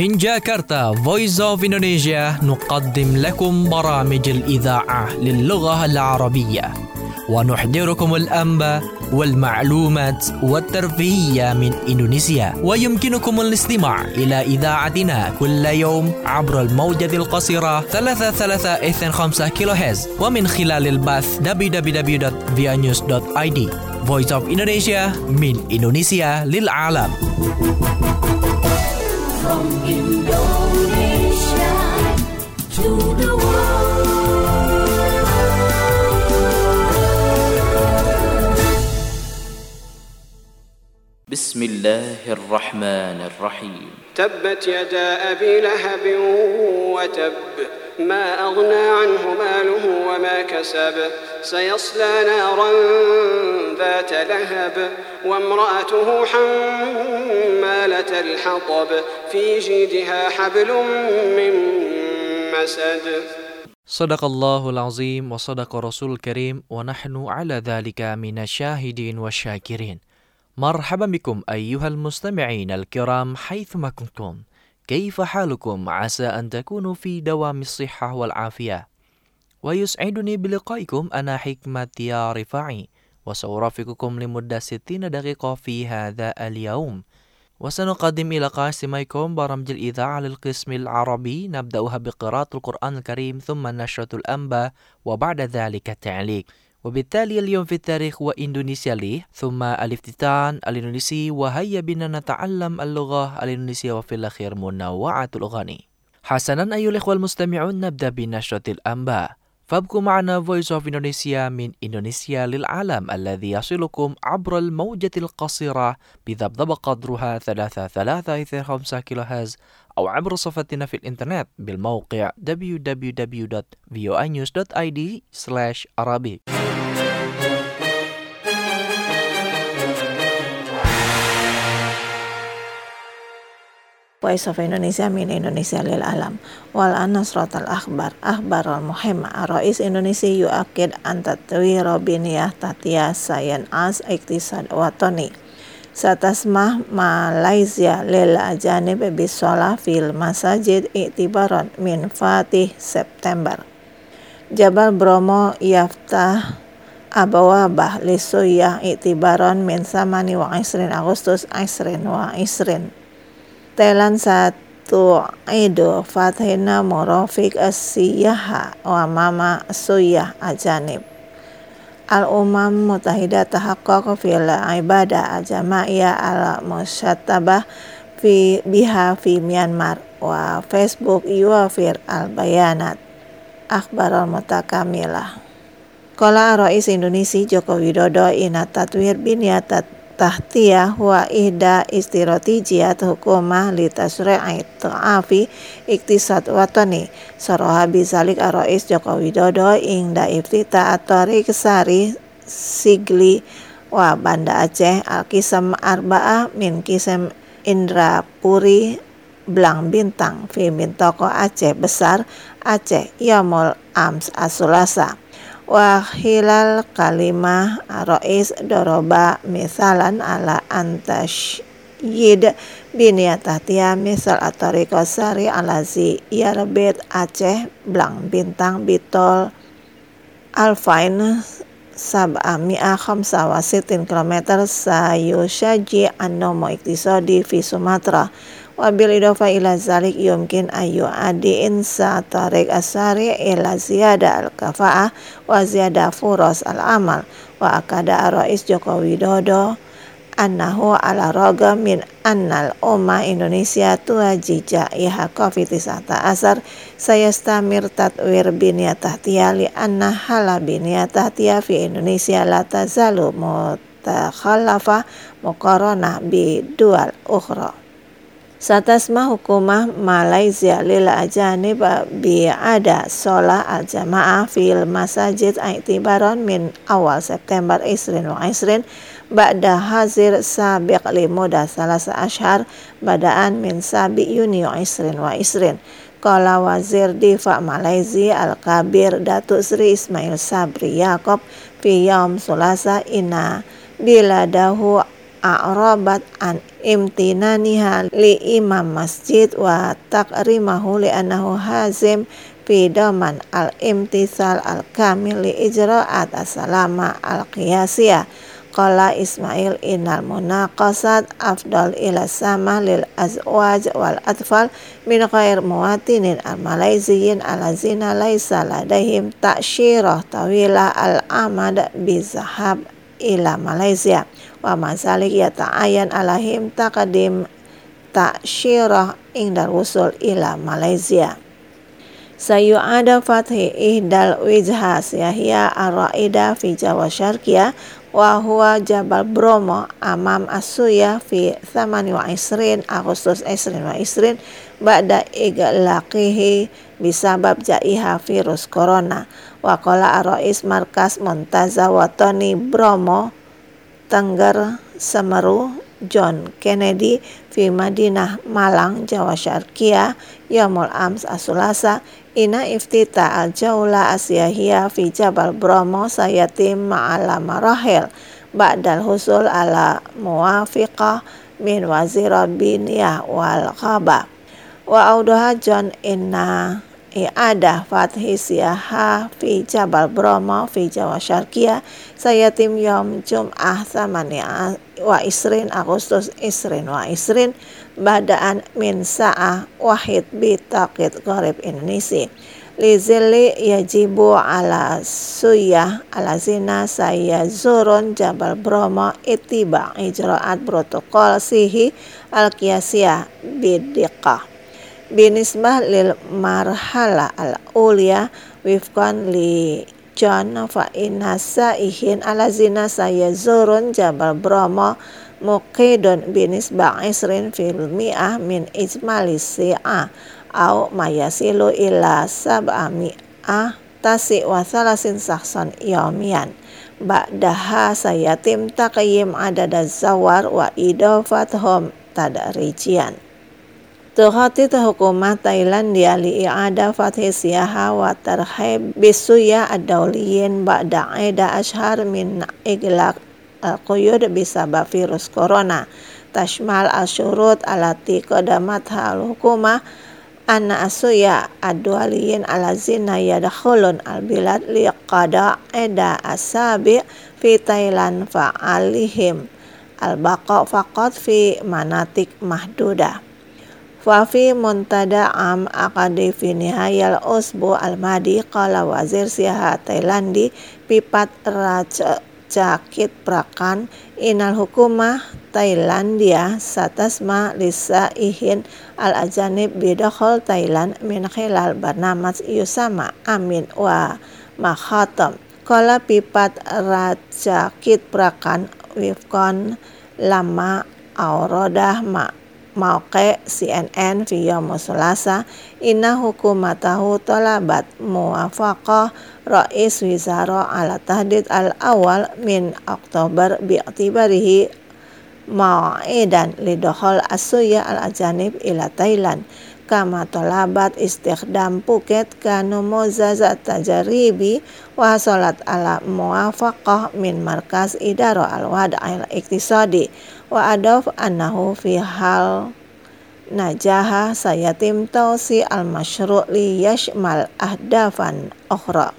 من جاكرتا Voice of Indonesia نقدم لكم برامج الإذاعة للغة العربية ونحضركم الأنباء والمعلومات والترفيهية من إندونيسيا، ويمكنكم الاستماع إلى إذاعتنا كل يوم عبر الموجة القصيرة 3325 كيلوهرتز ومن خلال البث www.vianews.id. Voice of Indonesia من إندونيسيا للعالم. From Indonesia to the world. بسم الله الرحمن الرحيم. تبت يدا أبي لهب وتب ما أغنى عنه ماله وما كسب سيصلى نارا ذات لهب وامرأته حمالة الحطب في جيدها حبل من مسد. Sadaqallahul azim wa sadaqa rasul karim wa nahnu ala dhalika minasyahidin wa syakirin. مرحبا بكم أيها المستمعين الكرام حيثما كنتم. كيف حالكم؟ عسى أن تكونوا في دوام الصحة والعافية. ويسعدني بلقائكم أنا حكمة يا رفاعي، وسأرافقكم لمدة 60 دقيقة في هذا اليوم، وسنقدم إلى قاسميكم برامج الإذاعة للقسم العربي. نبدأها بقراءة القرآن الكريم ثم نشرة الأنباء وبعد ذلك التعليق. وبالتالي اليوم في التاريخ وإندونيسيا لي، ثم الافتتان الإندونيسي، وهيا بنا نتعلم اللغة الإندونيسية وفي الأخير منوعة الأغاني. حسنا أيها الإخوة المستمعون، نبدأ بنشرة الأنباء، فابقوا معنا Voice of Indonesia من إندونيسيا للعالم الذي يصلكم عبر الموجة القصيرة بذبذب قدرها 3325 كيلوهرتز أو عبر صفحتنا في الإنترنت بالموقع www.voanews.id/arabic. Voice of Indonesia min Indonesia lil alam. Wal nasratul akhbar al-muhimma Rais Indonesia yu'akid an tatwir biniyah tatiyah sayan as iktisad watoni. Satasmah Malaysia lil ajanib bisolah fil masajid iktibaran min Fatih September. Jabal Bromo yaftah abawabah lisuyah iktibaran min samani wa isrin Agustus isrin wa isrin. Thailand 1 Idu Fathina Murafik As-Siyaha wa Mama Suyah Ajanib. Al-Umam Mutahidah tahaqqaq fil ibadah al-jamaiyah al-musyatabah biha fi Myanmar wa Facebook yuwafir al-bayanat akhbar al-mutakamilah. Qala Rais Indonesia Joko Widodo ina tatwir binyatat tahtiyah wa ihda istiratijiyat hukumah li tasri'i ta'afi iktisad watani. Saraha bizalik Rais Joko Widodo ingda iftita at-tariq sari sigli wa Banda Aceh al-Kisam arba'ah min Kisam Indrapuri Blang Bintang fi Mintoko Aceh Besar Aceh Yaumul Ams Asulasa. Wa hilal kalimah Rais doroba misalan ala antashyid biniyatahtiya misal at-tariqah sari alazi yarbit Aceh Blang Bintang bitol alfain sab'ami'a khamsa wa sitin kilometer sayushaji an-nomo iktisadi fi Sumatera. Wabil idofa ila zalik yumkin ayu adi insa tarik asari ila ziyada al-kafa'ah wa ziyada furos al-amal. Wa akada Rais Joko Widodo annahu ala roga min annal umma Indonesia tuajija iha COVID-19 sayastamir tatwir biniyatahtiya li anna hala biniyatahtiya fi Indonesia la tazalu mutakhallafa muqaranah bi dual ukhra. Satasma hukumah Malaysia lil ajanib bi'ada sholah al-jamaah fil masajid i'tibaran min awal September isrin wa isrin ba'da hazir sabiq limudah salasa ashar badaan min sabi Yuni wa isrin. Qala Wazir Difa Malaysia Al-Kabir Datuk Sri Ismail Sabri Yaakob fi yaum Sulasa inna biladahu a'rabat an imtinaniha li imam masjid wa takrimahu li annahu hazim fi daman al-imtisal al-kamil li ijra'at as-salama al-qiyasiyah. Qala Ismail innal munaqasat afdal ila sama lil azwaj wal atfal min ghair muwatinin al-malayziyin alazina laysa ladaihim ta'syirah tawilah al-amad bizahab ila Malaysia wa mazalik yata'ayan alahim taqdim ta'syirah indal wusul ila Malaysia. Sayu'ada fathi ihdal wijhas yahya ar-ra'ida fi Jawa Syarqiyah wa huwa Jabal Bromo amam Asuya fi 28 Agustus 2020 ba'da iglaqihi bisabab jaiha virus corona. Wa qala ar-rais markas Muntaza Watani Bromo Tengger Semeru John Kennedy fi Madinah Malang Jawa Syarqiyah Yaumul Ams Asulasa ina iftita al-jaula asyahiyah fi Jabal Bromo sayatim ma'ala marahil ba'dal husul ala muwafiqah min wazir biniyah wal khaba wa audaha John inna i'adah fathi siyaha fi Jabal Bromo fi Jawa Syarqiyah sayatim yom Jum'ah 28 Agustus 2020 badaan min sa'ah wahid bitaqid gharib Indonesia lizili yajibu ala suyah alazina saya zurun Jabal Bromo itiba ijra'at protokol sihi al-qiyasiyah bidiqah binisbah lil marhala al-ulya wifqan li John fa inna sa'ihin alazina saya zurun Jabal Bromo muqidun binisbah 20% min ijmali si'ah au mayasilu ila 700 tasi wa salasin sakson yomian ba'daha sayatim taqyim adada zawar wa idafathum tadarijian. Tuhati hukumah Thailandia li i'ada fathi siyaha wa tarhib bisuya ad-dawliyin ba'da aida ashhar min iglaq al-quyud bisabab virus corona tashmal al-syurut alati qadamatha al-hukumah anna asuya ad-dawliyin alazina yadkhulun al-bilad li qada aida asabi fi Thailand fa'alihim al-baqa faqat fi manatik mahdudah. Fafi muntada am akadi fi nihayal usbu al-madi qala wazir siyaha Thailandi pipat rajakit prakan inal hukumah Thailandia satasma lisaihin al-ajanib bidakhol Thailand min khilal barnamaj yusama amin wa makhatam qala pipat rajakit prakan wifqan lama auradah mauqi CNN fi yaum Selasa inna hukumatahu talabat muwafaqah rais wizara ala tahdid al-awal min Oktober bi'tibarihi mau'idan lidokhol asuya al-ajanib ila Thailand kama talabat istikhdam Phuket kanu muzazat tajaribi wa hasalat ala muwafaqah min markas idara al-wada'il iktisadi wa adaf annahu fi hal najaha sayatim tausi al-masyru' li yashmal ahdafan ukhra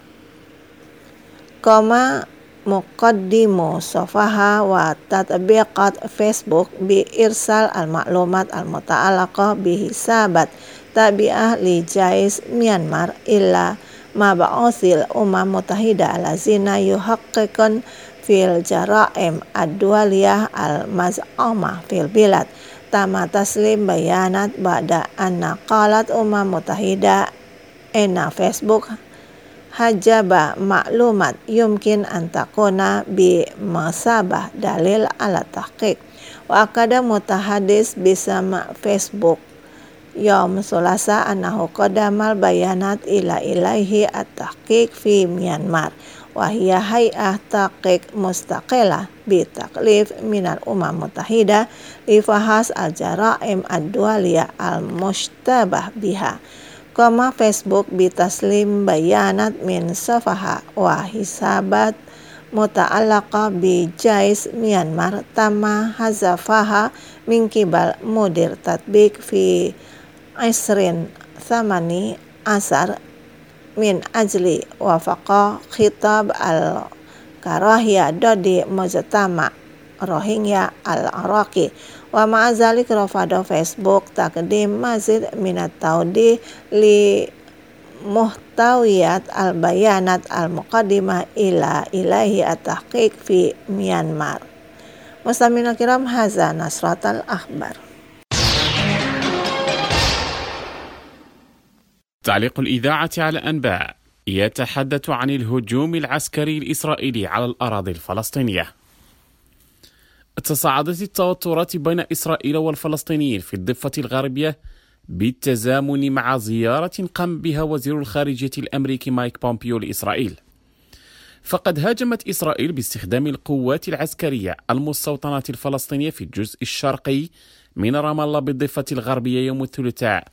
kama muqaddimu safaha wa tatbiqat Facebook bi irsal al-maklumat al-muta'alaqah bi hisabat tabi'ah li jais Myanmar illa mab'uthil Mutahida alazina yuhaqqiqun fil jara'im ad-dualiyah al-maz'amah fil bilad tama taslim bayanat ba'da anna qalat Mutahida ena Facebook hajaba maklumat yumkin antakuna bi masabah dalil ala tahqiq wa akada mutahadis bisa Facebook Yom Selasa annahu qadamal bayanat ila ilaihi at-tahqiq fi Myanmar wa hiya hay'ah tahqiq mustaqillah bi taklif minal Mutahida li fahas al-jara'im ad-dualiyah al-mushtabah biha kama Facebook bi taslim bayanat min safaha wa hisabat متعلقة بجيش ميانمار تم حذفها من قبل مدير تطبيق في 2018 من أجل وفق خطاب الكراهية ضد مجتمع روهينيا العراقي. ومع ذلك رفض فيسبوك تقديم مزيد من التوضيح لمحتويات البيانات المقدمة إليه التحقيق في ميانمار. مستمعينا الكرام، هذا نشرة الأخبار. تعليق الإذاعة على أنباء يتحدث عن الهجوم العسكري الإسرائيلي على الأراضي الفلسطينية. تصاعدت التوترات بين إسرائيل والفلسطينيين في الضفة الغربية بالتزامن مع زيارة قام بها وزير الخارجية الأمريكي مايك بومبيو لإسرائيل. فقد هاجمت إسرائيل باستخدام القوات العسكرية المستوطنات الفلسطينية في الجزء الشرقي من رام الله بالضفة الغربية يوم الثلاثاء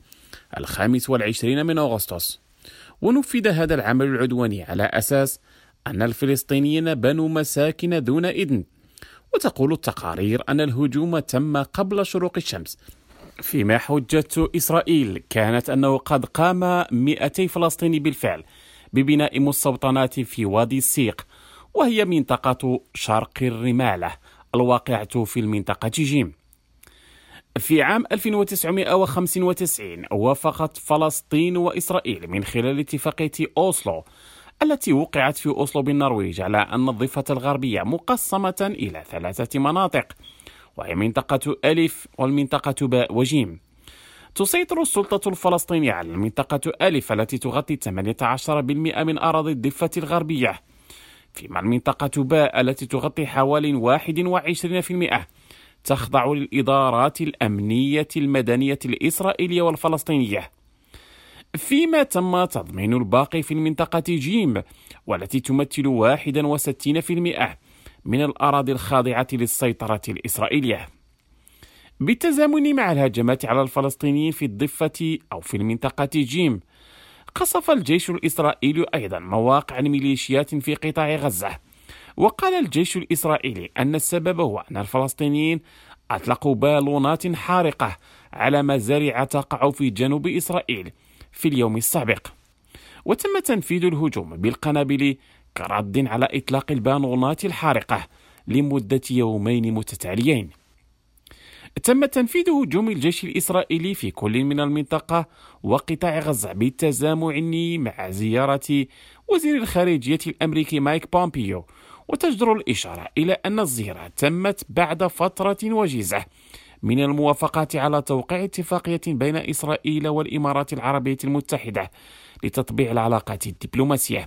25 من أغسطس. ونفذ هذا العمل العدواني على أساس أن الفلسطينيين بنوا مساكن دون إذن. وتقول التقارير أن الهجوم تم قبل شروق الشمس، فيما حجة إسرائيل كانت أنه قد قام 200 فلسطيني بالفعل ببناء مستوطنات في وادي السيق، وهي منطقة شرق الرمالة الواقعة في المنطقة جيم. في عام 1995 وافقت فلسطين وإسرائيل من خلال اتفاقية أوسلو التي وقعت في أوسلو بالنرويج على أن الضفة الغربية مقسمة إلى 3 مناطق، وهي منطقة ألف والمنطقة باء وجيم. تسيطر السلطة الفلسطينية على المنطقة ألف التي تغطي 18% من أراضي الضفة الغربية، فيما المنطقة باء التي تغطي حوالي 21% تخضع للإدارات الأمنية المدنية الإسرائيلية والفلسطينية، فيما تم تضمين الباقي في المنطقة جيم والتي تمثل 61% من الأراضي الخاضعة للسيطرة الإسرائيلية. بالتزامن مع الهجمات على الفلسطينيين في الضفة أو في المنطقة جيم، قصف الجيش الإسرائيلي أيضا مواقع الميليشيات في قطاع غزة. وقال الجيش الإسرائيلي أن السبب هو أن الفلسطينيين أطلقوا بالونات حارقة على مزارع تقع في جنوب إسرائيل في اليوم السابق، وتم تنفيذ الهجوم بالقنابل كرد على إطلاق البالونات الحارقة لمدة يومين متتاليين. تم تنفيذ هجوم الجيش الإسرائيلي في كل من المنطقة وقطاع غزة بالتزامن مع زيارة وزير الخارجية الأمريكي مايك بومبيو. وتجدر الإشارة إلى أن الزيارة تمت بعد فترة وجيزة من الموافقات على توقيع اتفاقية بين إسرائيل والإمارات العربية المتحدة لتطبيع العلاقات الدبلوماسية.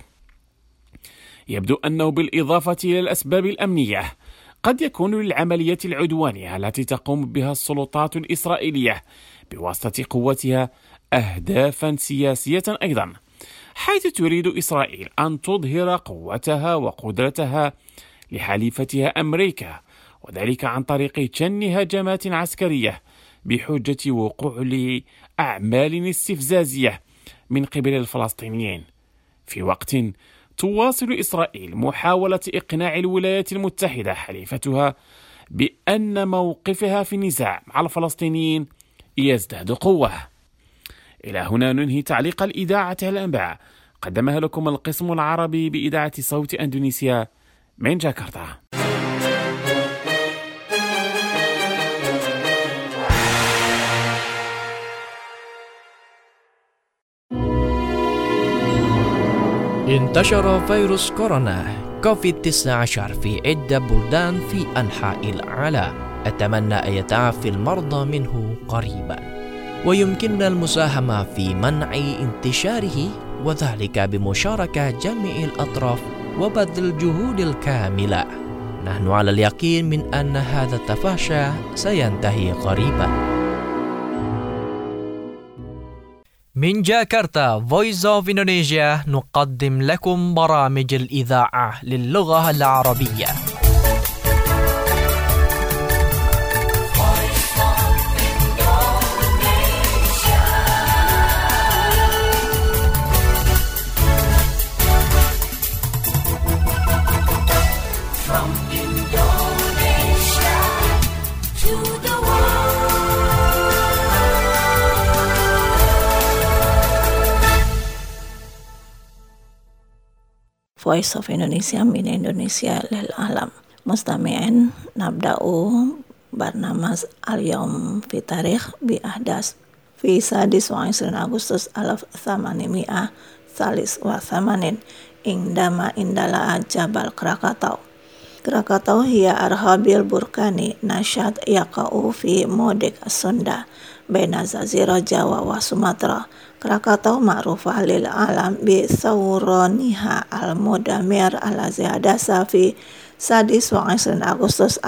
يبدو أنه بالإضافة إلى الأسباب الأمنية قد يكون للعملية العدوانية التي تقوم بها السلطات الإسرائيلية بواسطة قوتها أهدافا سياسية أيضا، حيث تريد إسرائيل أن تظهر قوتها وقدرتها لحليفتها أمريكا، وذلك عن طريق شن هجمات عسكرية بحجة وقوع لأعمال استفزازية من قبل الفلسطينيين، في وقت تواصل إسرائيل محاولة إقناع الولايات المتحدة حليفتها بأن موقفها في النزاع مع الفلسطينيين يزداد قوة. إلى هنا ننهي تعليق الإذاعة على الأنباء، قدمها لكم القسم العربي بإذاعة صوت أندونيسيا من جاكرتا. انتشر فيروس كورونا كوفيد-19 في عدة بلدان في أنحاء العالم. أتمنى أن يتعافى المرضى منه قريبا، ويمكننا المساهمة في منع انتشاره، وذلك بمشاركة جميع الأطراف وبذل الجهود الكاملة. نحن على اليقين من أن هذا التفشي سينتهي قريبا. من جاكرتا Voice of Indonesia نقدم لكم برامج الإذاعة للغة العربية. From Indonesia to the world. Voice of Indonesia min Indonesia lil alam. Mustami'in nabda'u barnamas al-yawm fi tarikh bi ahdas fi sadis wa 20 Agustus 1883 indama indala Jabal Krakatau. Krakatau hiya arhabil burkani nasyad yaqa'u fi modik Sunda baina Jazirah Jawa wa Sumatera. Krakatau ma'rufah lil alam bi thawraniha al-mudamir allazi hadasa fi sadis wa 20 Agustus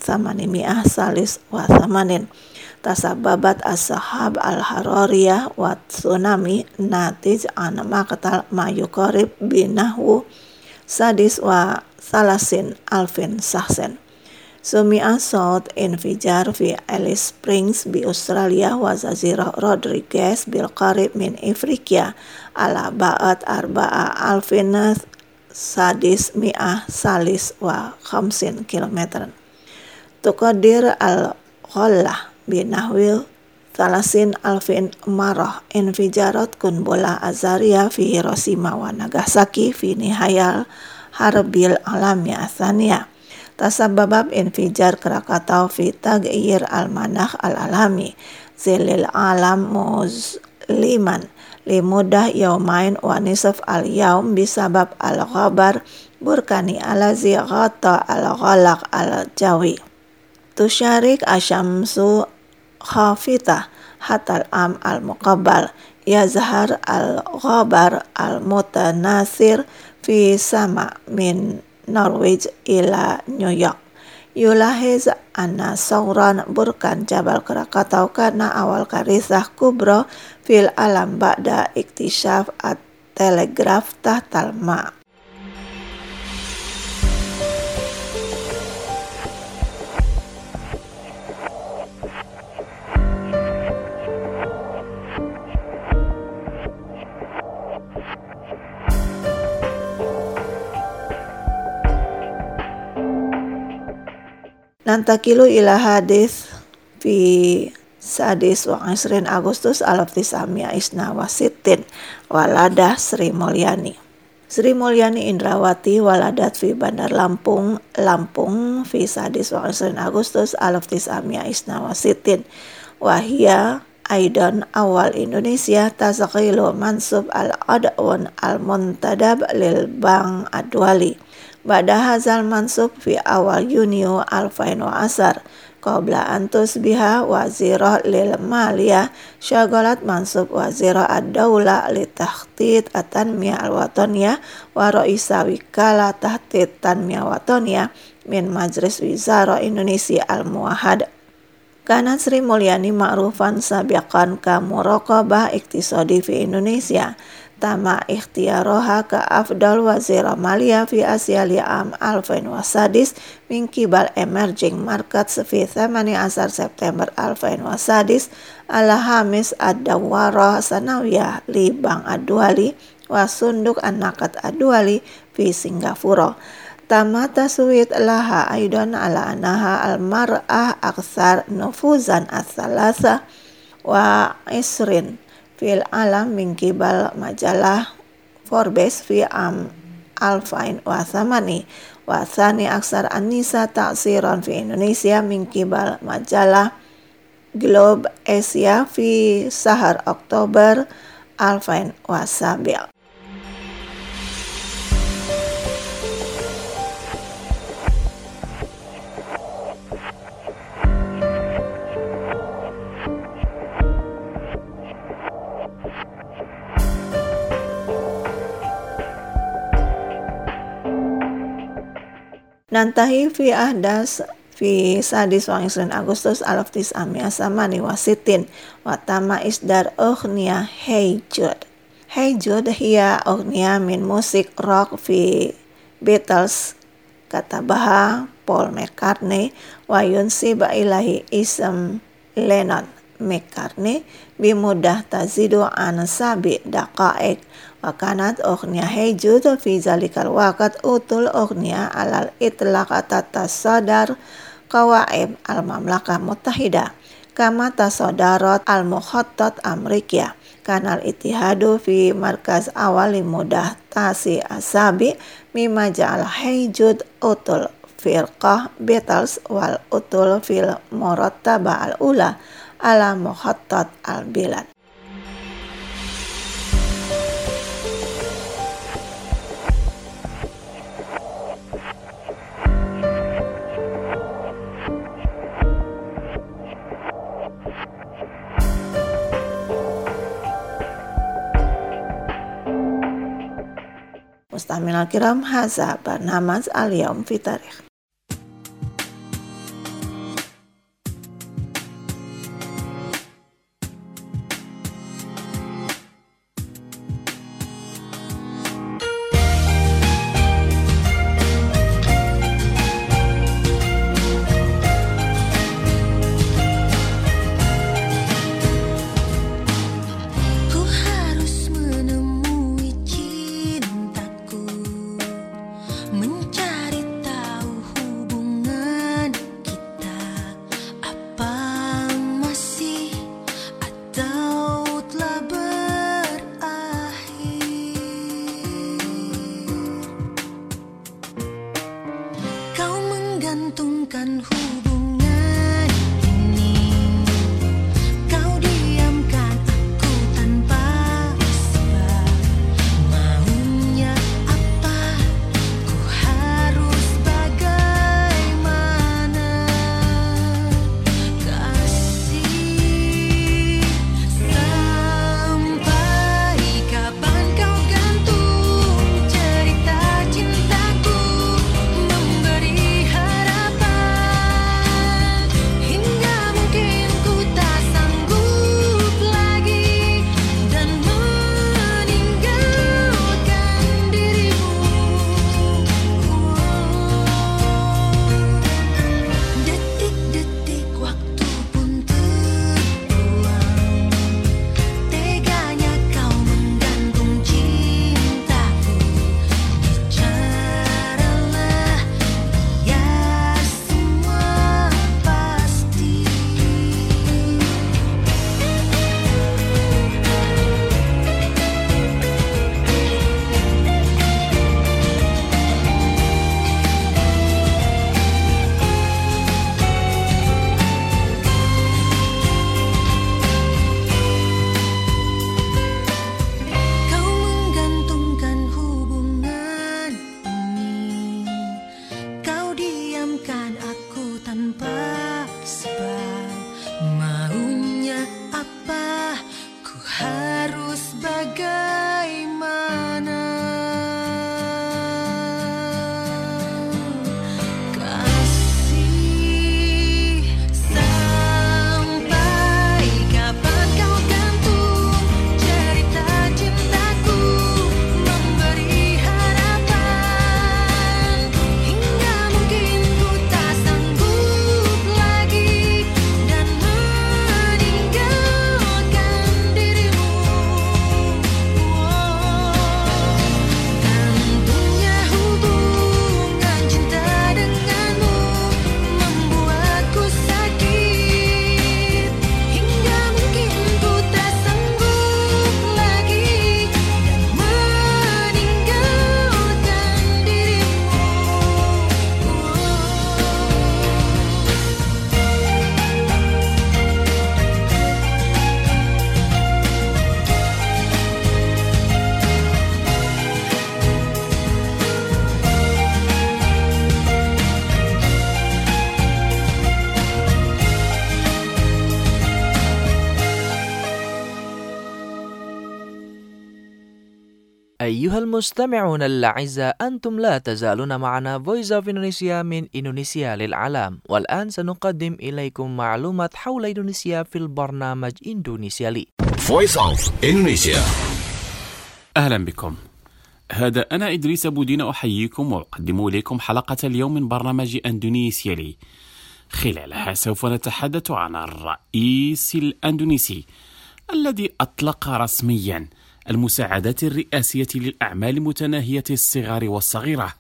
1883 tasababat as-sahab al-harariyah wa tsunami natij an maqtal ma yuqarib binahu sadis wa salasin alfin sahsen. Sumi'a South infijar fi Alice Springs bi Australia wa Jazirah Rodriguez bil qarib min Afrika ala ba'at arba'a alfin sadis mi'ah salis wa 50 kilometer. Tuqadir al-ghallah binahwil 30 alfin marah infijarat kunbola azaria fi Hiroshima wa Nagasaki fi nihayal harbil alamiyah tsaniyah. Tasababab infijar Krakatau fi tag'yir al-manakh al-alami zilil alam muzliman limudah yaumain wa nisf al-yaum bisabab al-ghabar burkani alazi ghata al-ghalaq al-jawi. Tusyarik asyamsu khafitah hatal am al-muqabbal yazhar al-ghabar al-mutanasir fi sama min Norwich ila New York. Yulahiz anna sauran burkan Jabal Krakatau kana awal karisah kubro fil alam ba'da iktisyaf at-telegraf tahtal ma'. Nantakilu ila hadis fi sadis wa 20 Agustus 1960 waladah Sri Mulyani. Sri Mulyani Indrawati waladat fi Bandar Lampung, Lampung fi sadis wa 20 Agustus 1960 wahia aidan awal Indonesia tasqilu mansub al-ad'un al-muntadab lil Bank Adwali. Ba'da hazal mansub fi awal Yunio 2010 qabla an tusbiha wazirah lil maliyah syagalat mansub wazirah ad-daula li takhtit at-tanmiyah al-wataniyah wa ra'isa wikala takhtit tanmiyah wataniyah min Majlis Wizara Indonesia al-Muwahhad. Kanat Sri Mulyani ma'rufan sabiqan ka muraqabah iktisadi fi Indonesia tama ikhtiaroha ka afdal wazira maliyah fi Asia li'am 2001 min kibal emerging markets fi 18 September 2001 ala hamis ad-dawara sanawiyah li Bank Adwali wa sunduk an-naqad Adwali fi Singapura. Tama taswid laha aidan ala anaha al-mar'ah aksar nufuzan as-salasa wa isrin fil alam min kibal majalah Forbes fi am alfain wa thamani wa thani aksar an-nisa ta'siran fi Indonesia min kibal majalah Globe Asia fi sahar Oktober alfain wa sabi'. Nantahi fi ahdas fi sadis wa 20 Agustus 1968 wa tama isdar ughniya Hey Jude. Hey Jude hiya ughniya min musik rock fi Beatles katabaha Paul McCartney wa yunsib ilahi ism Lennon McCartney bimudah tazidu an sabi daqaik Wakanat ughniya hejud fi zalikal waqt utul ughniya alal itlaq tasadar qawaim al-mamlakah muttahidah kama tasodarat al-mukhattat Amerika kanal ittihadu fi markaz awali mudah tasi asabi mimma ja'al hejud utul firqah Beatles wal utul fil murattaba al-ula ala mukhattat al-bilad. Mustamil al-kiram, haza barnamaj al-yawm fi tarikh. أيها المستمعون الأعزاء، أنتم لا تزالون معنا Voice of Indonesia من إندونيسيا للعالم، والآن سنقدم إليكم معلومات حول إندونيسيا في البرنامج إندونيسيا لي. Voice of Indonesia. أهلا بكم. هذا أنا إدريس بودين أحييكم وأقدم إليكم حلقة اليوم من برنامج إندونيسيا لي. خلالها سوف نتحدث عن الرئيس الأندونيسي الذي أطلق رسميا المساعدات الرئاسية للأعمال متناهية الصغار والصغيرة.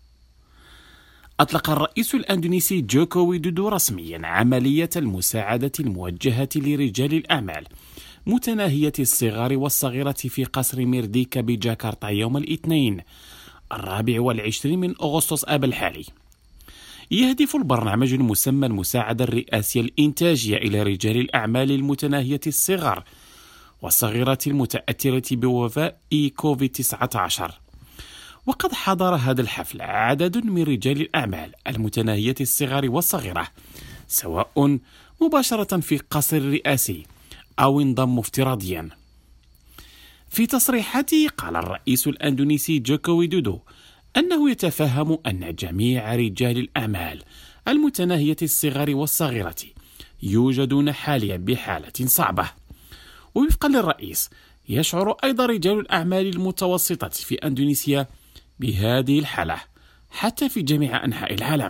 أطلق الرئيس الأندونيسي جوكو ويدودو رسميا عملية المساعدة الموجهة لرجال الأعمال متناهية الصغار والصغيرة في قصر ميرديكا بجاكرتا يوم الاثنين 24 من أغسطس آب الحالي. يهدف البرنامج المسمى المساعدة الرئاسية الإنتاجية إلى رجال الأعمال المتناهية الصغر والصغيرة المتأثرة بوباء كوفيد-19. وقد حضر هذا الحفل عدد من رجال الأعمال المتناهية الصغر والصغيرة، سواء مباشرة في قصر رئاسي أو انضموا افتراضيا. في تصريحاته قال الرئيس الأندونيسي جوكو ويدودو أنه يتفهم أن جميع رجال الأعمال المتناهية الصغر والصغيرة يوجدون حاليا بحالة صعبة. ووفقا للرئيس يشعر أيضا رجال الأعمال المتوسطة في أندونيسيا بهذه الحالة حتى في جميع أنحاء العالم.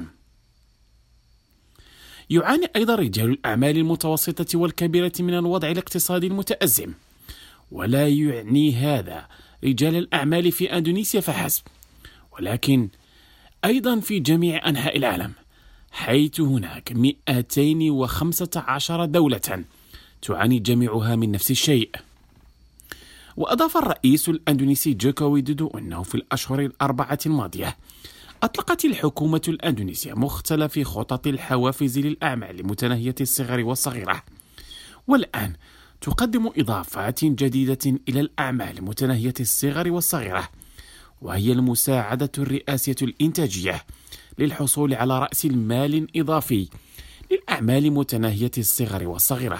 يعاني أيضا رجال الأعمال المتوسطة والكبيرة من الوضع الاقتصادي المتأزم، ولا يعني هذا رجال الأعمال في أندونيسيا فحسب، ولكن أيضا في جميع أنحاء العالم، حيث هناك 215 دولة تعاني جميعها من نفس الشيء. وأضاف الرئيس الأندونيسي جوكو ويدودو أنه في الأشهر الأربعة الماضية أطلقت الحكومة الأندونيسية مختلف خطط الحوافز للأعمال متناهية الصغر والصغيرة، والآن تقدم إضافات جديدة إلى الأعمال متناهية الصغر والصغيرة، وهي المساعدة الرئاسية الإنتاجية للحصول على رأس المال إضافي للأعمال متناهية الصغر والصغيرة.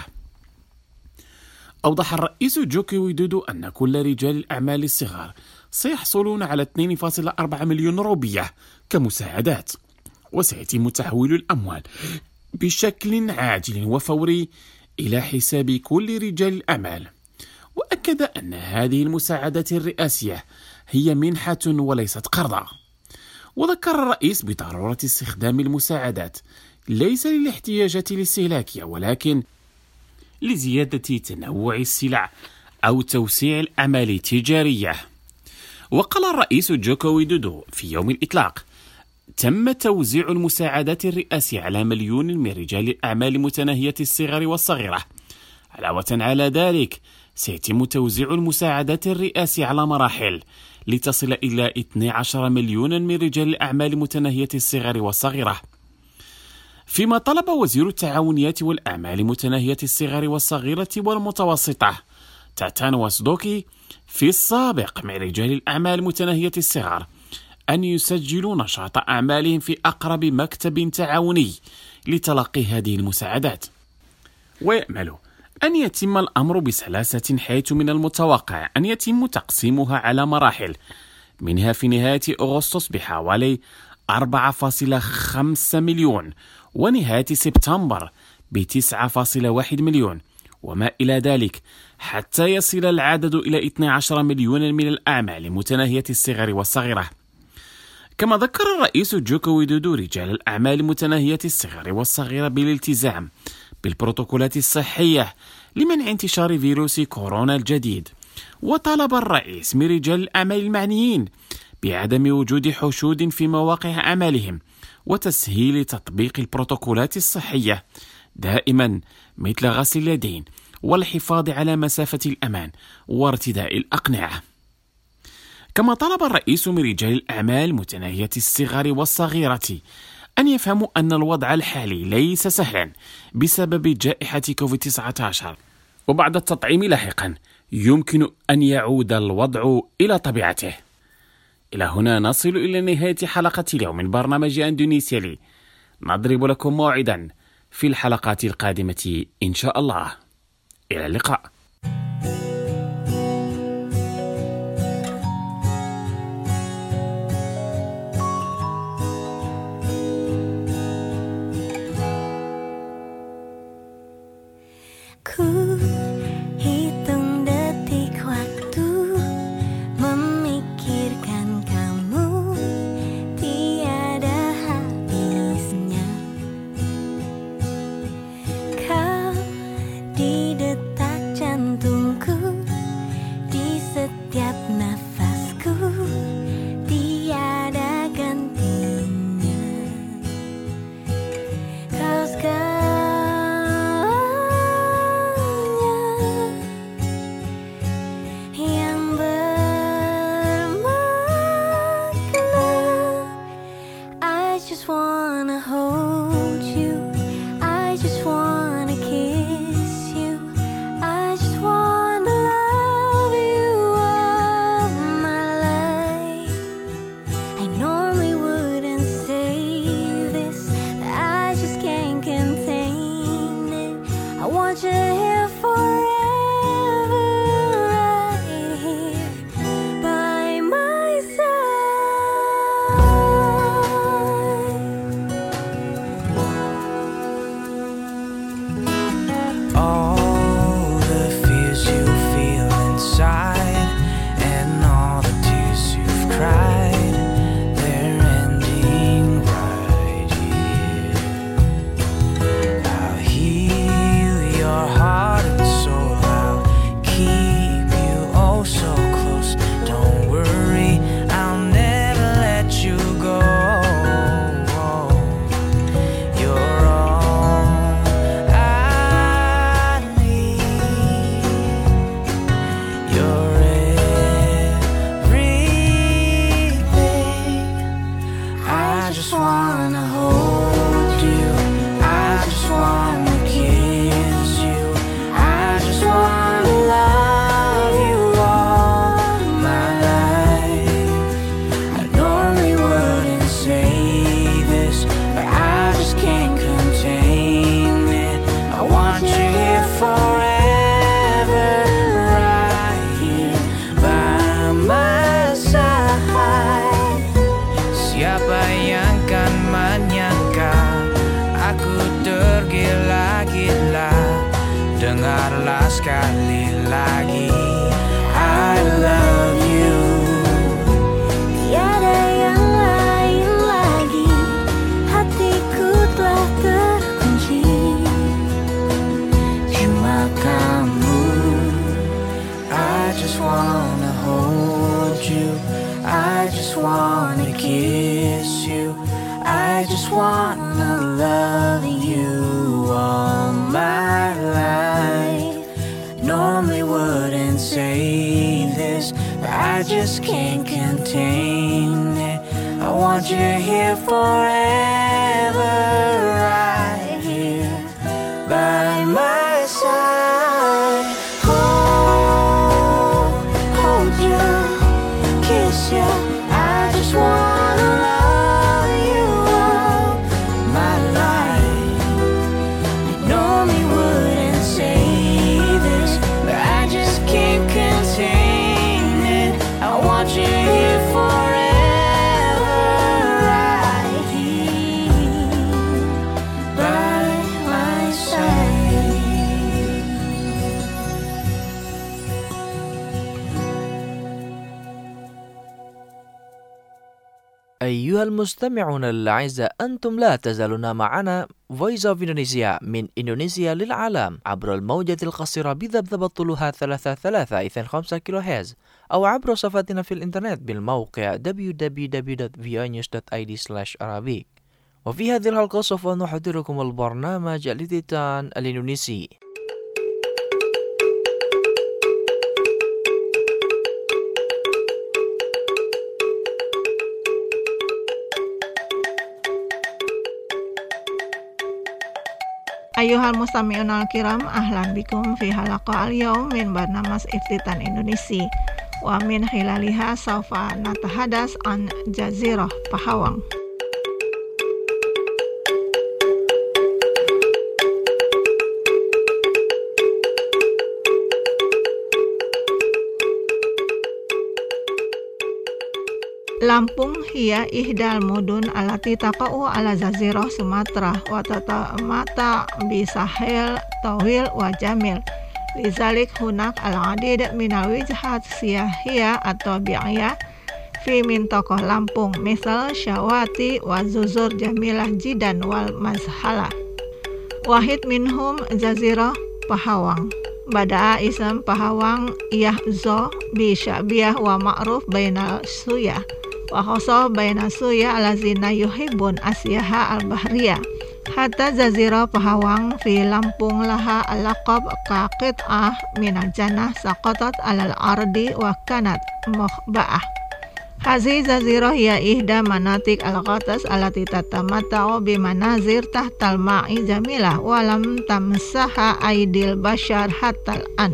أوضح الرئيس جوكو ويدودو أن كل رجال الأعمال الصغار سيحصلون على 2.4 مليون روبية كمساعدات، وسيتم تحويل الأموال بشكل عاجل وفوري إلى حساب كل رجال الأعمال. وأكد أن هذه المساعدات الرئاسية هي منحة وليست قرضا. وذكر الرئيس بضرورة استخدام المساعدات ليس للاحتياجات الاستهلاكية، ولكن لزيادة تنوع السلع أو توسيع الأعمال التجارية. وقال الرئيس جوكو ويدودو في يوم الإطلاق: تم توزيع المساعدات الرئاسية على 1 مليون من رجال الأعمال متناهية الصغر والصغيرة. علاوة على ذلك سيتم توزيع المساعدات الرئاسية على مراحل لتصل إلى 12 مليون من رجال الأعمال متناهية الصغر والصغيرة. فيما طلب وزير التعاونيات والأعمال متناهية الصغر والصغيرة والمتوسطة تاتانو واسدوكي في السابق من رجال الأعمال متناهية الصغر أن يسجلوا نشاط أعمالهم في أقرب مكتب تعاوني لتلقي هذه المساعدات، ويأمل أن يتم الأمر بسلاسة، حيث من المتوقع أن يتم تقسيمها على مراحل، منها في نهاية أغسطس بحوالي 4.5 مليون، ونهاية سبتمبر ب9.1 مليون، وما إلى ذلك، حتى يصل العدد إلى 12 مليون من الأعمال متناهية الصغر والصغيرة. كما ذكر الرئيس جوكو ويدودو رجال الأعمال متناهية الصغر والصغيرة بالالتزام بالبروتوكولات الصحية لمنع انتشار فيروس كورونا الجديد، وطلب الرئيس من رجال الأعمال المعنيين بعدم وجود حشود في مواقع أعمالهم وتسهيل تطبيق البروتوكولات الصحية دائما، مثل غسل اليدين والحفاظ على مسافة الأمان وارتداء الأقنعة. كما طلب الرئيس من رجال الأعمال متناهية الصغر والصغيرة أن يفهموا أن الوضع الحالي ليس سهلا بسبب جائحة كوفيد-19، وبعد التطعيم لاحقا يمكن أن يعود الوضع إلى طبيعته. إلى هنا نصل إلى نهاية حلقة اليوم من برنامج أندونيسيا لي. نضرب لكم موعدا في الحلقات القادمة إن شاء الله. إلى اللقاء. Di detak jantung just wanna hold you. I just wanna kiss you. I just wanna love you all my life. I normally wouldn't say this, but I just can't contain it. I want you here forever, right here by my side. All the fears you feel inside and all the tears you've cried, they're ending right here. I'll heal your heart and soul. I'll keep you oh so close. Don't worry, I'll never let you go. You're all I need. You're everything. I just wanna hold you. I just wanna kiss you. I just wanna love you all my life. I normally wouldn't say this, but I just can't contain it. I want you here forever, right here by my side. Siapa yang kan menyangka aku tergila-gila. Dengarlah sekali lagi, I love you. Tiada yang lain lagi, hatiku telah terkunci. Cuma kamu. I just wanna hold you. I just wanna kiss you. I just wanna love you all my life. Normally wouldn't say this, but I just can't contain it. I want you here forever, right here by my side. Hold you, kiss you. I just wanna love you all my life. I normally wouldn't say this, but I just can't contain it. I want you here forever, right here by my side. أيها المستمعون الأعزاء، أنتم لا تزالون معنا Voice of Indonesia من إندونيسيا للعالم عبر الموجة القصيرة بذبذبة طولها 3325 كيلو هرتز، أو عبر صفحتنا في الإنترنت بالموقع www.voanews.id/arabic. وفي هذه الحلقة سوف نحضركم البرنامج التيتان الإندونيسي. Ayuhal mustami'un al-kiram, ahlan bikum fi halaqa al-yawm min barnamas Iftitan Indonesi. Wa min khilaliha sawfa natahadas an Jazirah Pahawang. Lampung hiya ihdal mudun alati taqa'u ala Jazirah Sumatera wa tatamata bi sahil tawil wa jamil. Lizalik hunak al-adid minal wijhat siyahiyah atau bi'iyah fi mintokoh Lampung, misal Syawati wa Zuzur Jamilah Jidan wal Mazhala. Wahid minhum Jazirah Pahawang. Bada'a isam Pahawang yahzo bi syabiyah wa ma'ruf bainal suyah wa khosoh baina suyah alazina yuhibbun asyaha al-bahriyah. Hatta Jazirah Pahawang fi Lampung laha al-laqab ka qit'ah minal jannah saqatat alal ardi wa kanat mukhba'ah. Hazi jazirah ya ihda manatik al-qatas alati tatamatta'u bimanazir tahtal ma'i jamilah walam tamsaha aidil bashar hatal an.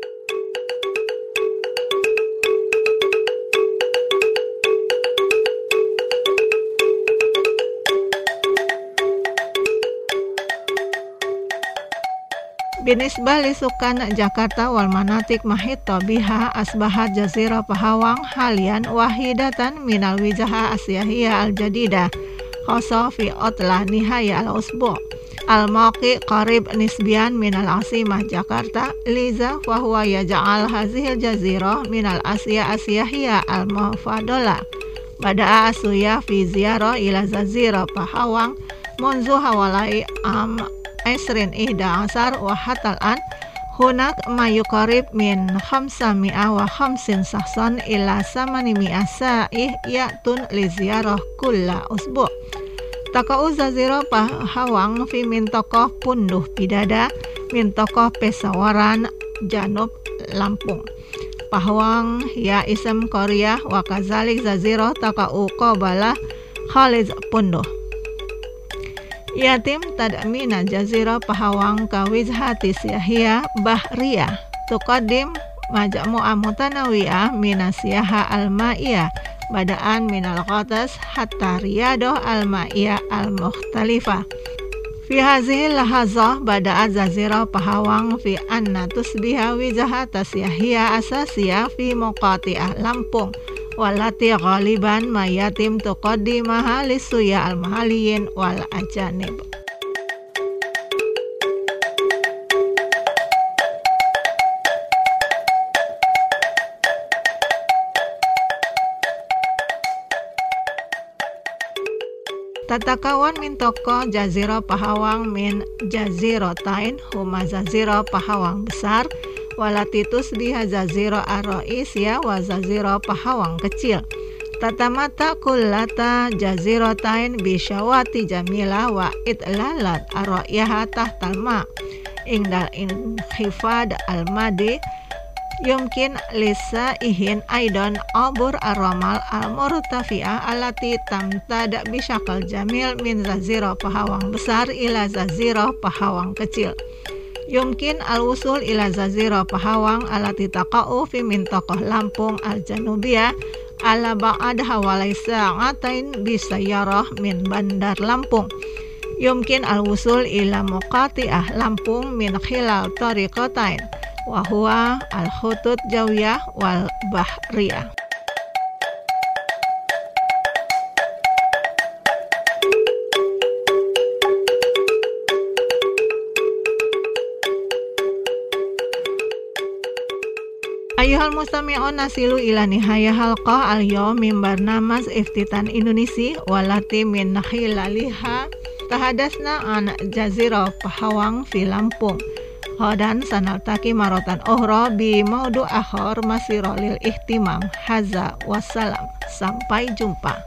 Binisbah li sukan Jakarta wal manatik mahito biha asbahat jazirah Pahawang halian wahidatan minal wijaha asyahiyah al-jadida khoso fi otlah nihaya al-usbu' al-maqi qarib nisbian minal asimah Jakarta liza fahuwa yaja'al hazihil jazirah minal asyahiyah al-mufadalah bada'a asuya fi ziyarah ila jazirah Pahawang munzu hawalai Esrin ihda asar wa hatal an hunak mayukarib min 550 sahson ila 800 sa'ih ya'tun li ziyarah kulla usbu' takau jazirah Pahawang fi mintokoh punduh bidada mintokoh pesawaran janub Lampung Pahawang ya isem Korea wa kazalik jazirah takau qabala Khalid punduh Yatim tadmina jazirah Pahawang kawijhati siyahiyah bahriyah tuqaddim majmu'ah mutanawiyah minasyaha al-ma'iyah bada'an minal qatas hatta riyadoh al-ma'iyah al-mukhtalifah fi hazihil lahazah bada'at jazirah Pahawang fi anna tusbiha wijhata siyahiyah asasiyah fi muqati'ah Lampung walati ghaliban mayatim tuqaddimaha lisuya al-mahaliyin wal ajanib. Tatakawan min toko jazirah Pahawang min jaziratain huma jazirah Pahawang besar walatitus biha jazirah ar-ra'isiyah wa jazirah Pahawang kecil tatamata kullata jaziratain bisyawati jamila wa itlalat ar-ra'yaha tahtal ma ingdal inkhifad al-madi yumkin lisa ihin aidan abur ar-ramal al-murtafi'ah alati tamtada bisyakal jamil min jazirah Pahawang besar ila jazirah Pahawang kecil yumkin al-wusul ila jazirah Pahawang alati taqa'u fi mintaqah Lampung al-janubiyah ala ba'ad hawalai sa'atain bisayyarah min bandar Lampung yumkin al-wusul ila muqati'ah Lampung min khilal tariqatain wa huwa al-khutut jawiyah wal bahriyah. Ayuhal mustami'un nasilu ila nihaya halqah al-yawm min barnamaz iftitan Indonesia walati min nakhilaliha tahadasna an jazirah Pahawang fi Lampung dan sanaltaki marotan ohro bi maudu akhor masirolil ihtimam haza wassalam sampai jumpa.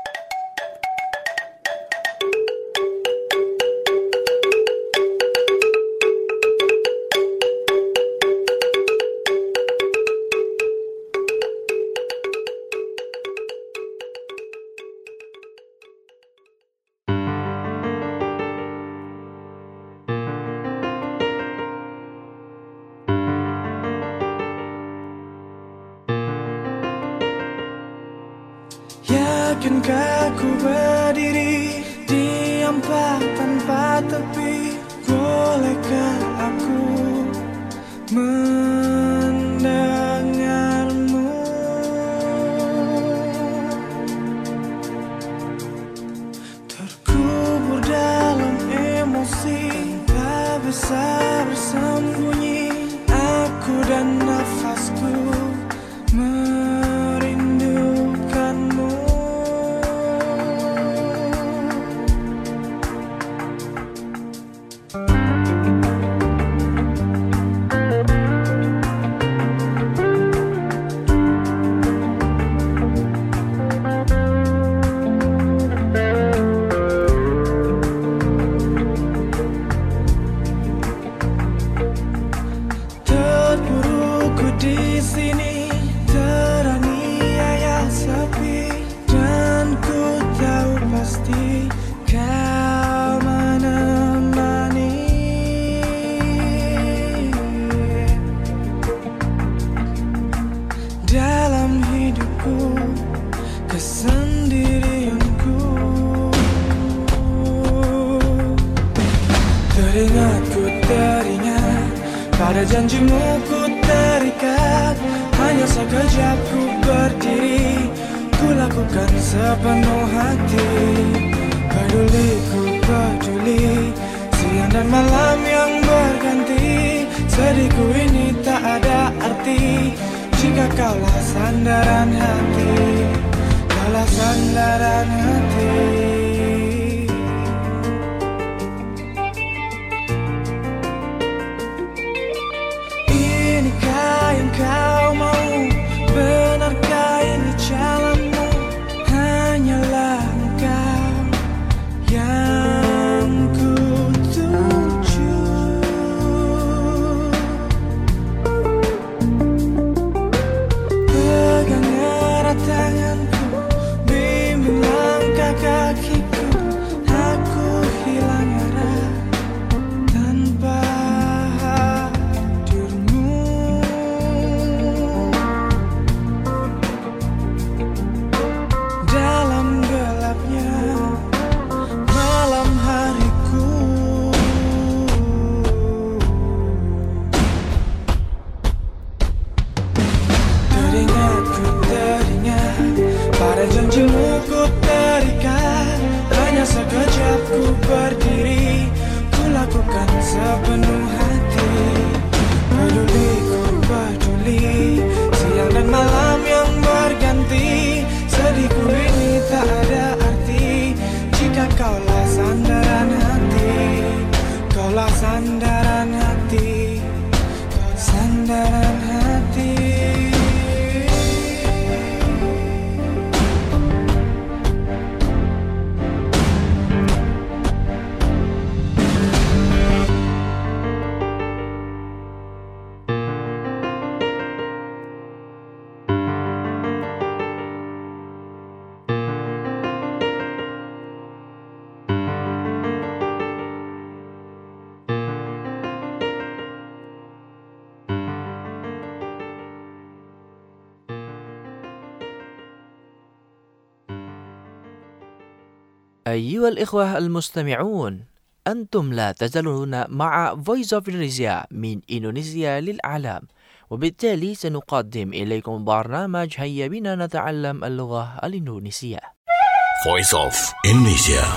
Yakinkah ku berdiri di empat tanpa tepi? Bolehkah aku mendengarmu? Terkubur dalam emosi tanpa bisa bersembunyi, aku dan nafasku merindukanmu. Pada janjimu ku terikat, hanya sekejap ku berdiri, ku lakukan sepenuh hati. Peduli ku peduli, siang dan malam yang berganti. Sedihku ini tak ada arti jika kaulah sandaran hati, kaulah sandaran hati. Inikah yang kau mau? Benarkah ini jalanmu? Hanyalah engkau yang ku tuju. Pegang erat tanganku, bimbing langkah kakiku. Aku hilang arah tanpa hadirmu. Dalam gelapnya malam hariku, teringat, pada janjimu ku terikat. Hanya sekejap ku berdiri, ku lakukan sepenuh hati. Peduli ku peduli, siang dan malam yang berganti. Sedihku ini tak ada arti jika kaulah sandaran hati, kaulah sandaran hati, sandaran hati. أيها الإخوة المستمعون، أنتم لا تزالون مع Voice of Indonesia من إندونيسيا للعالم، وبالتالي سنقدم إليكم برنامج هيا بنا نتعلم اللغة الإندونيسية. Voice of Indonesia.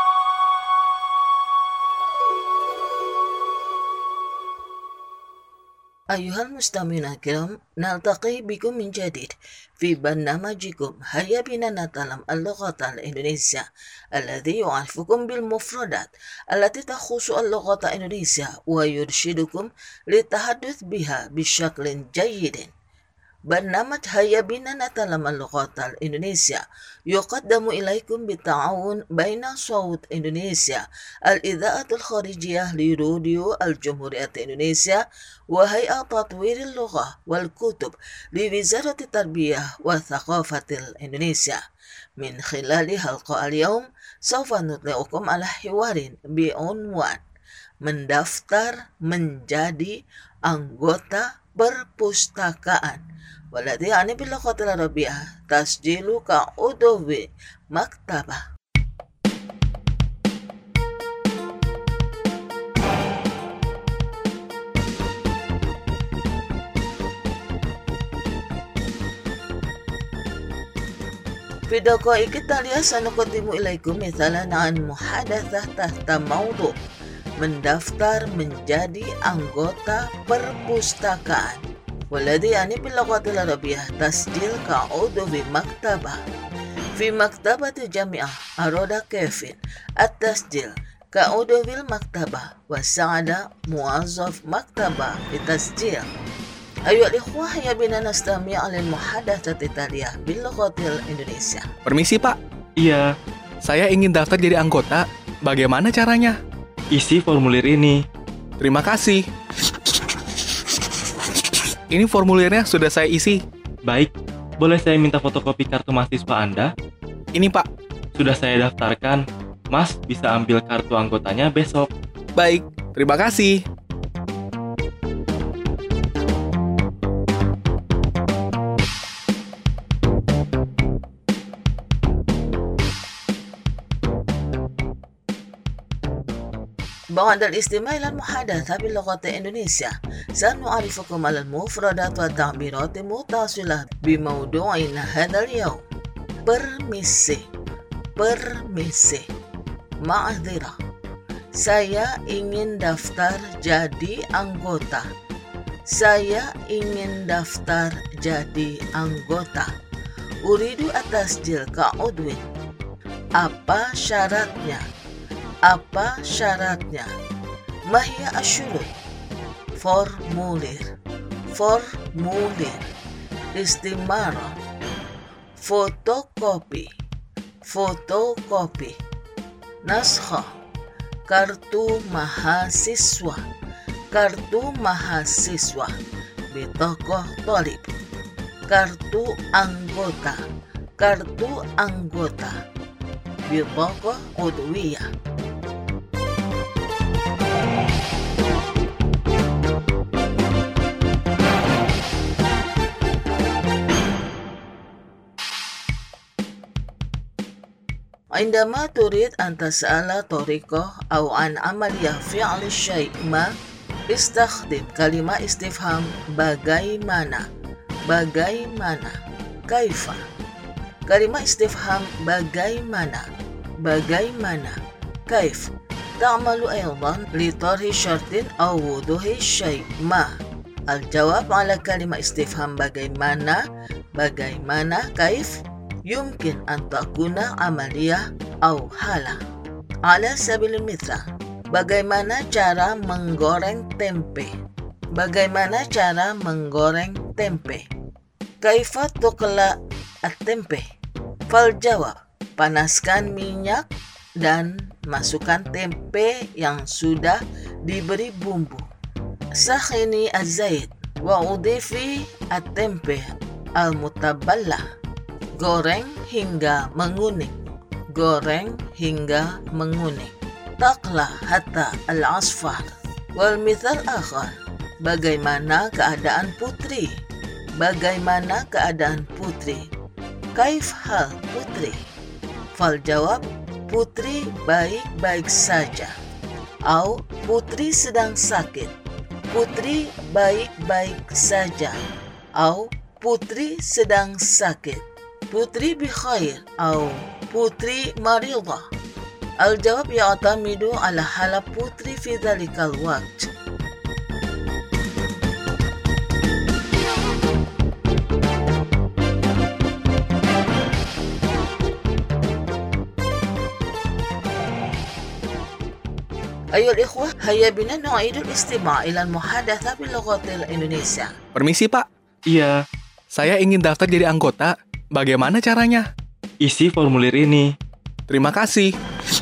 أيها المستمعون الكرام، نلتقي بكم من جديد في برنامجكم هيا بنا نتعلم اللغة الإندونيسية، الذي يعرفكم بالمفردات التي تخص اللغة الإندونيسية ويرشدكم للتحدث بها بشكل جيد. برنامج هيا بنا نتعلم اللغة الإندونيسية يقدم إليكم بالتعاون بين صوت إندونيسيا، الإذاعة الخارجية لراديو الجمهورية إندونيسيا، وهيئة تطوير اللغة والكتب لوزارة التربية والثقافة الإندونيسية. من خلال حلقة اليوم سوف نطلعكم على حوار بعنوان mendaftar menjadi anggota perpustakaan، والذي يعني باللغة العربية تسجيل كعضو مكتبة. في دقائق التالية سنقدم إليكم مثالا عن محادثة تحت موضوع mendaftar menjadi anggota perpustakaan، والذي يعني باللغة العربية تسجيل كعضو مكتبة. في مكتبة الجامعة أراد كيفن التسجيل كعضو المكتبة، وساعد موظف مكتبة للتسجيل. أيها الإخوة، هيا بنا نستمع للمحادثة التالية باللغة الإندونيسية. Permisi Pak. Iya, Saya ingin daftar jadi anggota. Bagaimana caranya? isi formulir ini. Terima kasih. Ini formulirnya sudah saya isi. Baik, boleh saya minta fotokopi kartu mahasiswa Anda? Ini Pak. Sudah saya daftarkan. Mas bisa ambil kartu anggotanya besok. Baik, terima kasih. بعد الاستماع إلى المحادثة باللغة الإندونيسية سنعرفكم على المفردات والتعبيرات المتصلة بموضوعنا هذا اليوم. Permisi. Ma'adzirah. Saya ingin daftar jadi anggota. Uridu atasjil ka'udwin. Apa syaratnya? Mahia asyurut. Formulir. Istimara. Fotokopi. Naskah. Kartu mahasiswa. Bitokoh tolib. Kartu anggota. Bitokoh udwiyah. عندما تريد أن تسأل طريقة أو عن عملية فعل الشيء ما استخدم كلمة استفهام bagaimana. كيف. كلمة استفهام bagaimana. كيف. تعمل أيضا لطرح شرط أو وضوح الشيء ما. الجواب على كلمة استفهام bagaimana كيف يمكن أن تكون عملية أو حالة. على سبيل المثال, bagaimana cara menggoreng tempe? Kaifa tuqla at-tempe? Faljawab, panaskan minyak dan masukkan tempe yang sudah diberi bumbu. Sakhini az-zait wa udhifi at-tempe al-mutaballa. Goreng hingga menguning. Taqla hatta al-asfar. Wal mithal akhar, bagaimana keadaan putri? Kaif hal putri? Fal jawab, putri baik-baik saja. Au putri sedang sakit. Putri baik-baik saja. Au putri sedang sakit. Putri bikhair atau putri maridah. Al-jawab ya'tamidu ala hala putri fi dhalikal waqt. أيها الإخوة, هيا بنا نعيد الاستماع إلى المحادثة باللغة الإندونيسية. Permisi Pak. Iya, Saya ingin daftar jadi anggota. Bagaimana caranya? isi formulir ini. Terima kasih.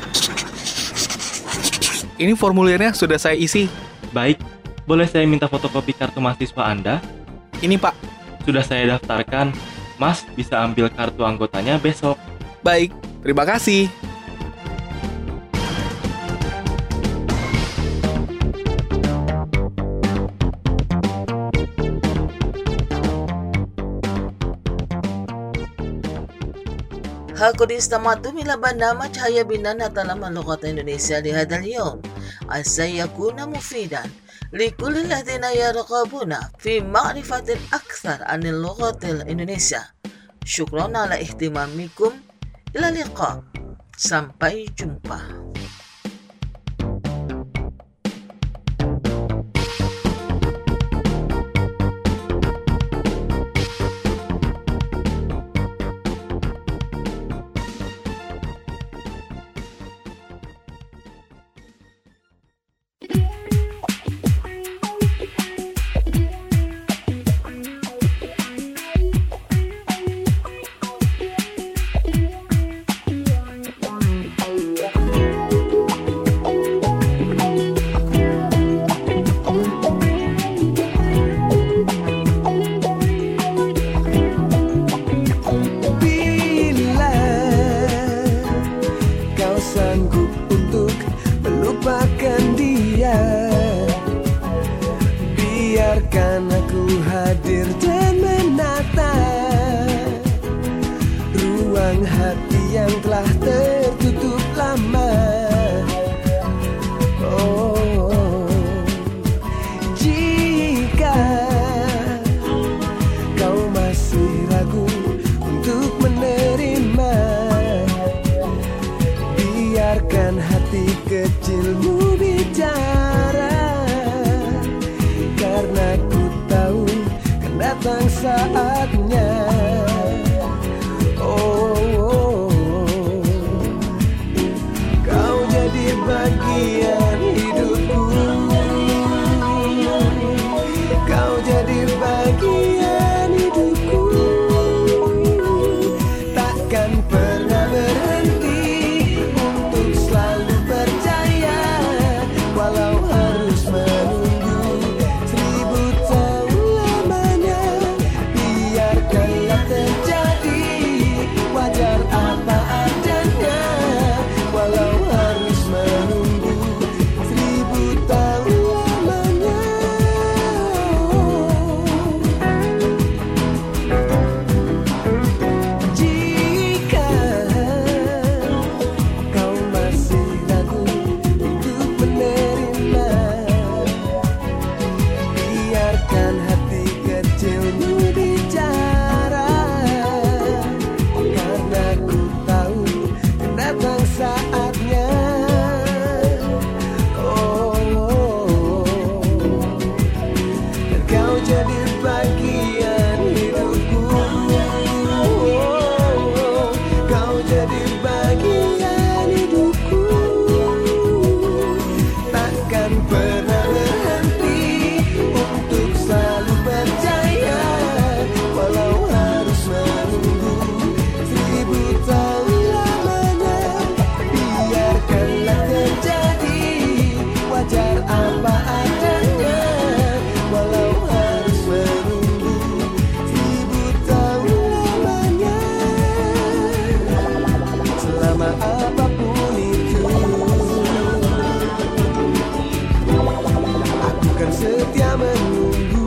Ini formulirnya sudah saya isi. Baik, boleh saya minta fotokopi kartu mahasiswa Anda? Ini Pak. Sudah saya daftarkan. Mas bisa ambil kartu anggotanya besok. Baik, terima kasih. قد استمعتم إلى برنامج هيا بنا نتعلم اللغة الإندونيسية لهذا اليوم. عسى يكون مفيدا لكل الذين يرغبون في معرفة أكثر عن اللغة الإندونيسية. شكرا على اهتمامكم. إلى اللقاء. Sampai jumpa. kecilmu bicara, karena ku tahu kan datang saatnya. Kau jadi bagian hidupku, kau jadi bagian hidupku. Takkan pernah berhenti untuk selalu percaya, walau harus menunggu 1000 tahun lamanya. Biarkanlah terjadi, wajar apa adanya, walau harus menunggu 1000 tahun lamanya. Jika kau masih ragu untuk menerima, biarkan hati kecilmu bicara, karena ku tahu kan datang saatnya. Dan kau jadi bagian hidupku, kau jadi bagian hidupku. Takkan pernah berhenti untuk selalu percaya, walau harus menunggu 1000 tahun lamanya. Biarkanlah terjadi, wajar apa adanya, walau harus menunggu 1000 tahun lamanya. Selama apapun itu, aku kan setia menunggu.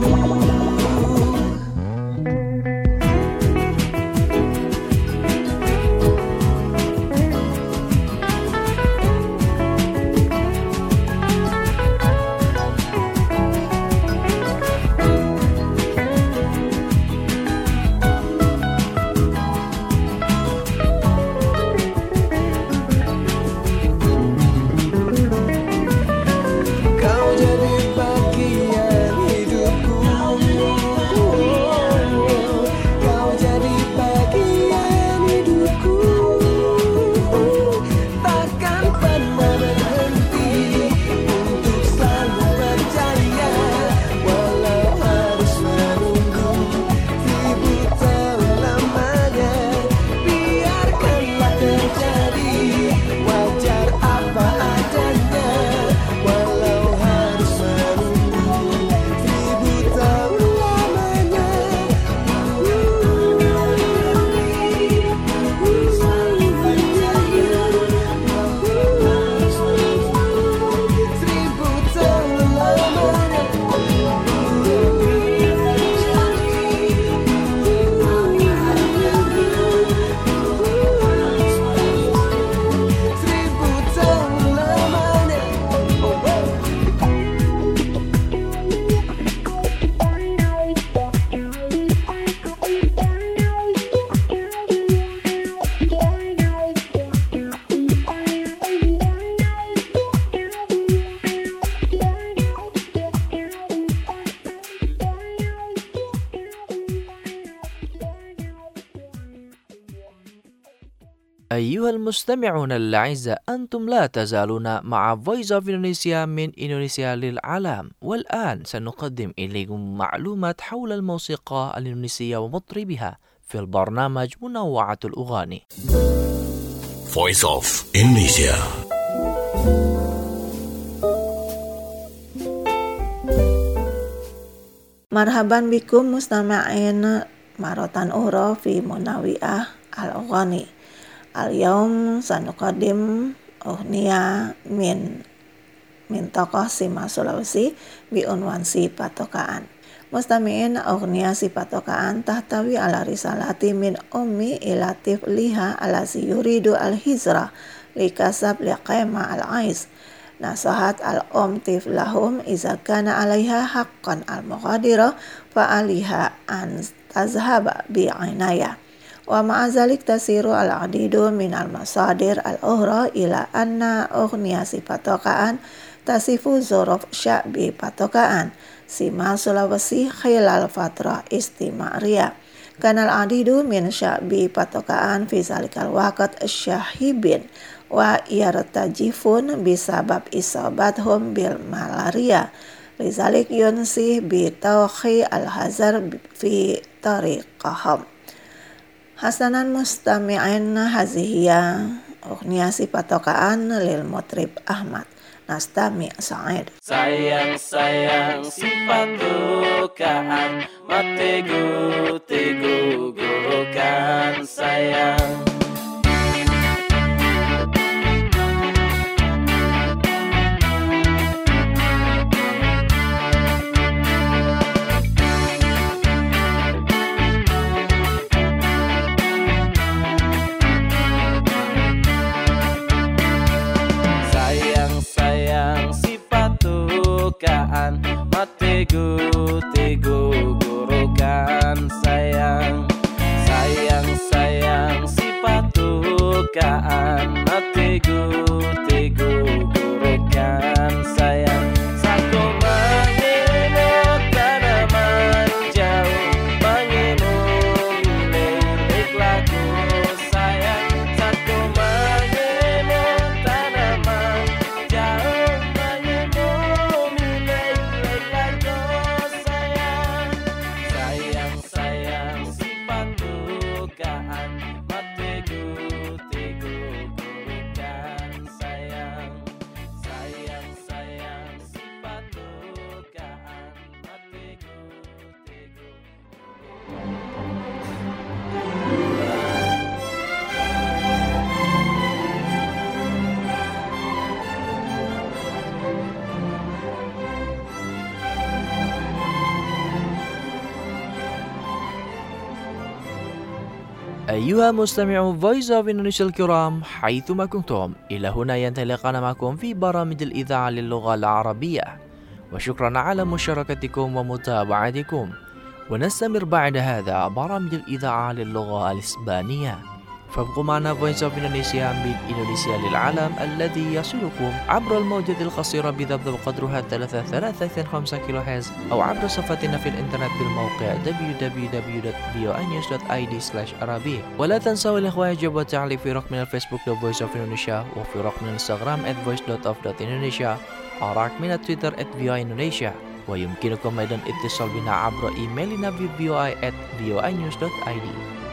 Kau jadi bagian hidupku, kau jadi bagian hidupku. Takkan pernah berhenti untuk selalu percaya, walau harus menunggu 1000 tahun lamanya. Biarkanlah terjadi, wajar apa adanya, walau harus menunggu 1000 tahun lamanya. 1000 tahun lamanya. 1000 tahun lamanya. أيها المستمعون الأعزاء، أنتم لا تزالون مع Voice of Indonesia من إندونيسيا للعالم. والآن سنقدم إليكم معلومات حول الموسيقى الإندونيسية ومطربها في البرنامج منوعة الأغاني. Voice of Indonesia. Marhaban bikum mustama'in marotan uro fi munawi'ah al-aghani. Al-yawm sanuqaddim ughniya min tokoh Sima Sulawesi bi unwan si patokaan. Mustami'in ughniya si patokaan tahtawi ala risalati min ummi ilatif liha alazi yuridu al-hizra likasab liqaima al-ais. Nasihat al-umtif lahum iza kana alaiha haqqan al-muqadirah fa'aliha an tazhaba bi'inaya Wa ma'azalik tasiru al-adidu minal masadir al-ukhra ila anna ughniya sifatokaan tasifu zorof sya'bi patokaan Simal Sulawesi khilal fatrah istimariyah. Kanal adidu min sya'bi patokaan fi zalikal waqt syahibin wa yartajifun bisabab isabathum bil malaria. Lizalik yunsih bi tawkhi al-hazar fi tariqahum. Hasanan mustami'in hazihiya ughniya sifatokaan lil mutrib Ahmad. Nastami Sa'id. Sayang sifatukaan mategu gurukan sayang. Mategu gurukan sayang. Sayang sifatukaan mategu gurukan sayang. Satu mengemut tanaman jauh, mengemut milik lagu sayang. Satu mengemut tanaman jauh, mengemut milik lagu sayang. Sayang sifatukaan mategu gurukan sayang. Sayang sifatukaan mategu. أيها مستمعو Voice of Indonesia الكرام حيثما كنتم، إلى هنا ينطلقنا معكم في برامج الإذاعة للغة العربية، وشكرا على مشاركتكم ومتابعتكم. ونستمر بعد هذا برامج الإذاعة للغة الإسبانية، فابقوا معنا Voice of Indonesia من إندونيسيا للعالم الذي يصلكم عبر الموجة القصيرة بضبط قدرها 335 كيلوهرتز أو عبر صفحتنا في الإنترنت بالموقع www.voinews.id/arabic. ولا تنسوا الإخوة يجب والتعليق في رقمنا الفيسبوك The Voice of Indonesia، وفي رقم الانستغرام @voice.of.indonesia، ورقمنا تويتر @voindonesia. ويمكنكم أيضا اتصال بنا عبر إيميلنا في voi@voinews.id.